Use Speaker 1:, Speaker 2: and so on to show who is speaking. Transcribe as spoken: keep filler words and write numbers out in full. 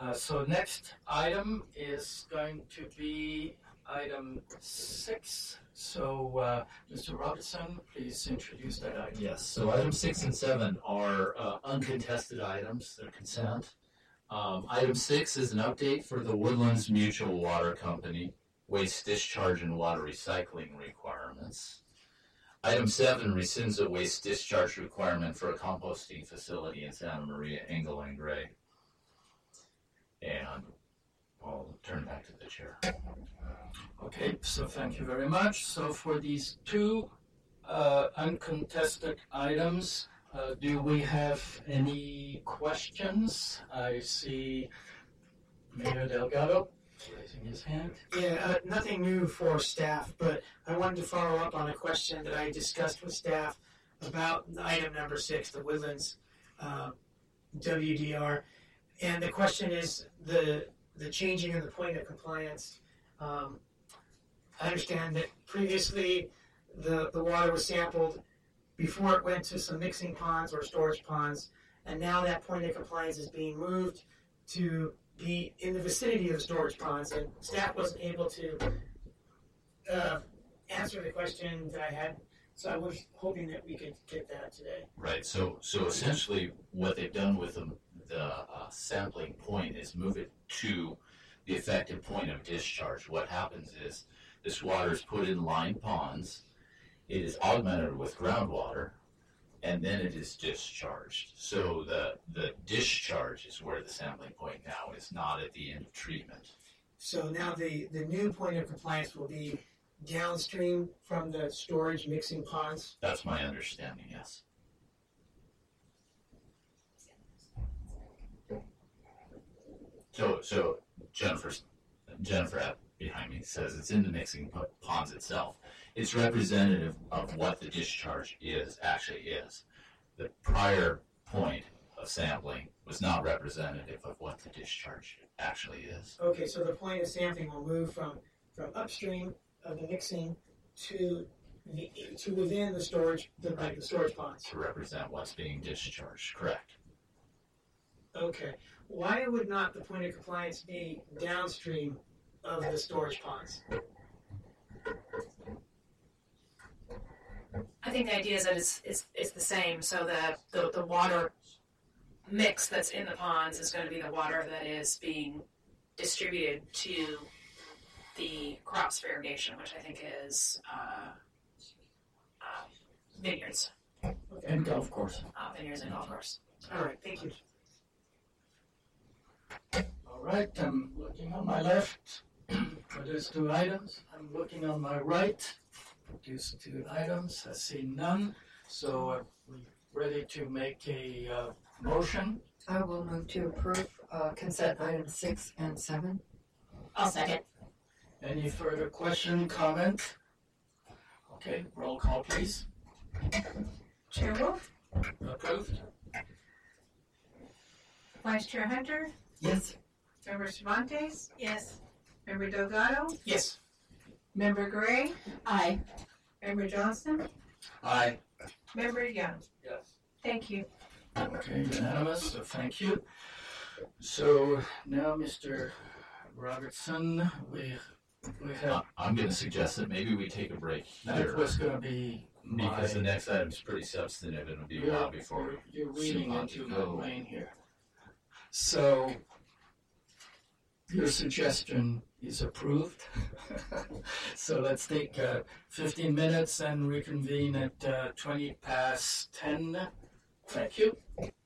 Speaker 1: Uh, so next item is going to be item six. So, uh, Mister Robertson, please introduce that item.
Speaker 2: Yes, so item six and seven are uh, uncontested items, they're consent. Um, item six is an update for the Woodlands Mutual Water Company waste discharge and water recycling requirements. Item seven rescinds a waste discharge requirement for a composting facility in Santa Maria, Engle and Gray. And I'll turn back to the chair.
Speaker 1: Okay, so thank you very much. So for these two uh, uncontested items, uh, do we have any questions? I see Mayor Delgado raising his hand.
Speaker 3: Yeah, uh, nothing new for staff, but I wanted to follow up on a question that I discussed with staff about item number six, the Woodlands uh, W D R. And the question is the the changing of the point of compliance. Um, I understand that previously the, the water was sampled before it went to some mixing ponds or storage ponds, and now that point of compliance is being moved to be in the vicinity of the storage ponds, and staff wasn't able to uh, answer the question that I had, so I was hoping that we could get that today.
Speaker 2: Right, so so essentially what they've done with them, the uh, sampling point is move it to the effective point of discharge. What happens is this water is put in lined ponds, it is augmented with groundwater, and then it is discharged. So the, the discharge is where the sampling point now is, not at the end of treatment.
Speaker 3: So now the, the new point of compliance will be downstream from the storage mixing ponds?
Speaker 2: That's my understanding, yes. So, so Jennifer's, Jennifer behind me says it's in the mixing ponds itself. It's representative of what the discharge is, actually is. The prior point of sampling was not representative of what the discharge actually is.
Speaker 3: Okay, so the point of sampling will move from, from upstream of the mixing to the to within the storage the,
Speaker 2: Right.
Speaker 3: the storage ponds.
Speaker 2: To represent what's being discharged, correct.
Speaker 3: Okay. Why would not the point of compliance be downstream of the storage ponds?
Speaker 4: I think the idea is that it's, it's, it's the same, so that the, the water mix that's in the ponds is going to be the water that is being distributed to the crops for irrigation, which I think is uh, uh, vineyards,
Speaker 3: Okay.
Speaker 1: And golf course.
Speaker 4: uh, vineyards and golf course.
Speaker 3: All right. Thank you.
Speaker 1: All right, I'm looking on my left for those two items. I'm looking on my right for these two items. I see none. So are we ready to make a uh, motion?
Speaker 5: I will move to approve uh, consent items six and seven.
Speaker 4: I'll second.
Speaker 1: Any further question, comment? Okay, roll call, please.
Speaker 6: Chair Wolf,
Speaker 1: Approved?
Speaker 6: Vice Chair Hunter,
Speaker 5: Yes.
Speaker 6: Member Cervantes,
Speaker 4: Yes.
Speaker 6: Member Delgado,
Speaker 3: Yes.
Speaker 6: Member Gray,
Speaker 4: Aye.
Speaker 6: Member Johnston,
Speaker 1: Aye.
Speaker 6: Member Young.
Speaker 1: Yes.
Speaker 6: Thank you.
Speaker 1: Okay, unanimous, so thank you. So now, Mister Robertson, we, we
Speaker 2: Uh,
Speaker 1: have,
Speaker 2: I'm going to suggest that maybe we take a break
Speaker 1: that
Speaker 2: here,
Speaker 1: was going to be my...
Speaker 2: because the next item is pretty substantive and it'll be a
Speaker 1: You're-
Speaker 2: while before we
Speaker 1: You're reading
Speaker 2: move on
Speaker 1: into
Speaker 2: to
Speaker 1: my
Speaker 2: go.
Speaker 1: brain here. So, your suggestion is approved. So let's take uh, fifteen minutes and reconvene at uh, twenty past ten. Thank you.